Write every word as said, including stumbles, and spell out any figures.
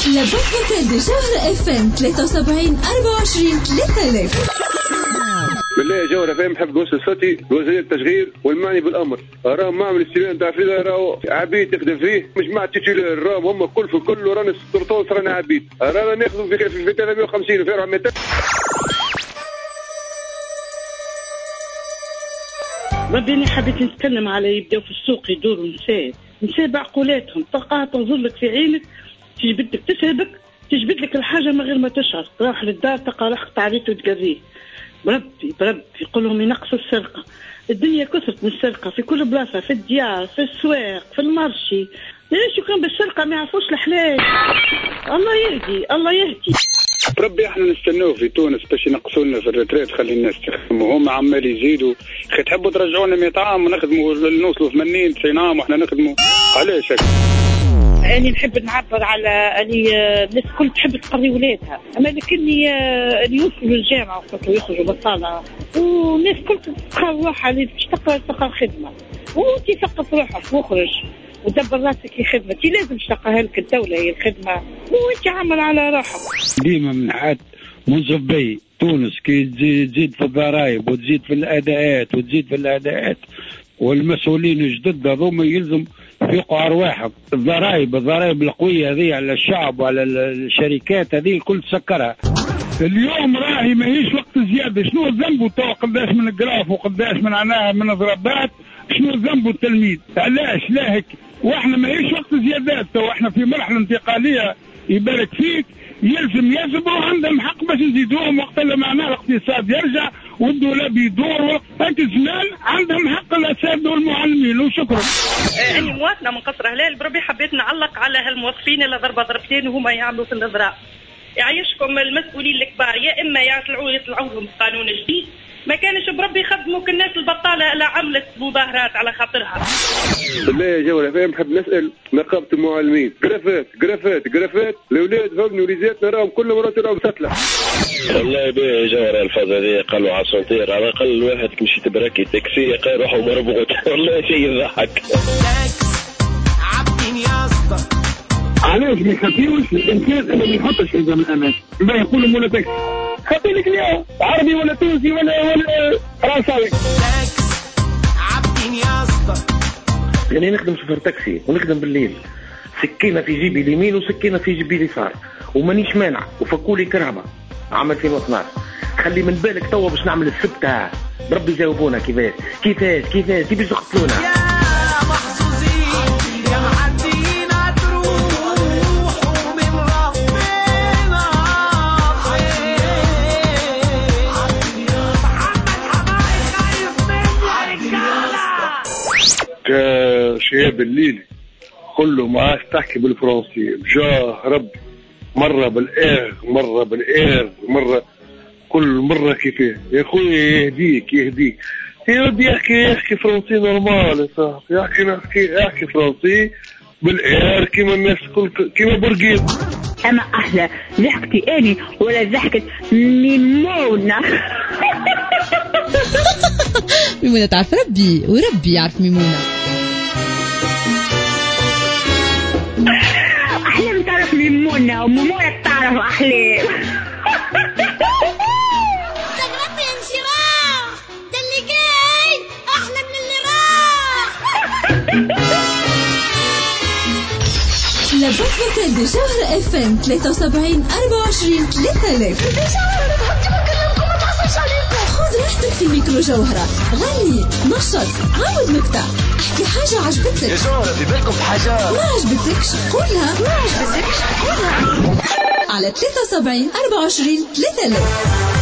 لابد هوتيل دي جوهرة اف ام ثلاثة وسبعين أربعة وعشرين ثلاثة آلاف. بالله جوهرة فهم نحب نوصل صوتي لوزير التشغيل والمعني بالامر. راهو معمل استلام تاع فيلا، راهو عبيد تخدم فيه مش مع التيتولار، راهم هم كل في كل رانا السلطات رانا عبيد، رانا ناخذوا في في ثلاثمية وخمسين وفي أربعمية. ربي أنا حبيت نتكلم على يبداو في السوق يدوروا نساء نساء بعقولاتهم، تلقاها تنظر لك في عينك تجبد لك تسهبك تجبد لك الحاجة من غير ما تشعر، تروح للدار تلقى روحك تعبيت وتقريه. بربي بربي يقول لهم ينقصوا السرقة، الدنيا كثرت من السرقة في كل بلاصة، في الديار في السواق في المارشي، ليش يكون بالسرقة ما يعرفوش الحلال. الله يهدي الله يهدي. ربي احنا نستنوه في تونس باش ينقصوا لنا في الريتريت، خلي الناس تخدموا، هم عمال يزيدوا. خي تحبوا ترجعونا مئة عام ونخدموا نوصلوا ثمانين تسعين عام واحنا نخدموا، علاش هيك؟ أنا نحب نعبر على أني الناس كل تحب تقري ولادها، أما لكني اللي يوصلوا للجامعة وقت يخرجوا بطالة والناس كل تقرر روحها اللي باش تقرا تقرا خدمة، وأنت ثقف روحك واخرج ودبر راسك في خدمتي، لازم تلقاها لك الدولة هي الخدمة وأنت عامل على روحك. ديما من حد منصبي تونس كي تزيد في الضرائب وتزيد في الأداءات وتزيد في الأداءات، والمسؤولين الجدد هذوما يلزم يفيقوا أرواحهم. الضرائب الضرائب القوية هذه على الشعب وعلى الشركات هذه الكل تسكرها. اليوم راهي ماهيش وقت زيادة. شنو ذنبه تو قداش من الجراف وقداش من عناها من ضربات؟ شنو ذنبه التلميذ؟ علاش لا هيك؟ واحنا ماهيش وقت زيادات، تو احنا في مرحلة انتقالية يبارك فيك، يلزم يصبروا، عندهم حق باش نزيدوهم وقت اللي معناه الاقتصاد يرجع والدولة بيدور. هيك زمان عندهم حق الأساتذة والمعلمين. وشكرا. أنا مواطنة من قصر هلال، بربي حبيت نعلق على هالموظفين اللي ضربة ضربتين وهما يعملوا في النظراء. يعيشكم المسؤولين الكبار يا إما يطلعوا يطلعوا لهم قانون جديد، ما كانش بربي يخدموا كالناس البطالة اللي عملت مظاهرات على خاطرها. بالله يا جوله فاهم نحب نسأل نقابة المعلمين، جرافات جرافات جرافات الأولاد فهمني وليزاتنا راهم كل مرات راهم سطلة. والله بيه جوهر الفاظ هذه قالوا عصونتير، على الأقل الواحد مشي تبركي تاكسي قال روحوا مربوط. والله شيء يضحك. علاش ما يخفيوش الإنسان اللي ما يحطش في زمن الأمان؟ ما يقولوا مولا تاكسي خفي لك اليوم عربي ولا تونسي ولا ولا فرنساوي. يعني نخدم شوفير تاكسي ونخدم بالليل، سكينة في جيبي اليمين وسكينة في جيبي اليسار ومانيش مانع، وفكولي كرهبة عام ألفين واثناش. خلي من بالك توا باش نعمل السبتة، بربي جاوبونا كيفاش كيفاش كيفاش كيفاش يقتلونا. شياب الليل كله ما عادش تحكي بالفرنسي بجاه رب، مرة بالإير مرة بالإير مرة كل مرة كيفاه. يا خويا يهديك يهديك يا ودي يحكي يحكي فرنسي نورمال، صح يحكي يحكي يحكي فرنسي بالإير كيما الناس كل كيما برقيق. أما أحلى ضحكتي أني ولا ضحكة ميمونة. ميمونة تعرف ربي وربي يعرف ميمونة. أحلام تعرف ميمونة وميمونة تعرف أحلام. استغربت يا انشراح، ده اللي جاي أحلى من اللي راح. لابد هوتيل دي جوهرة اف ام ثلاثة وسبعين أربعة وعشرين ثلاثة آلاف. دي جوهرة بتحطي بكلمكم ما تحصلش عليكم. خذ راحتك في ميكرو جوهرة، غني نشط عاود نكتة، احكي حاجة عجبتك يا جوهرة في بالكم في حاجة ما عجبتكش قولها ما عجبتكش قولها على ثلاثة وسبعين أربعة وعشرين ثلاثة آلاف.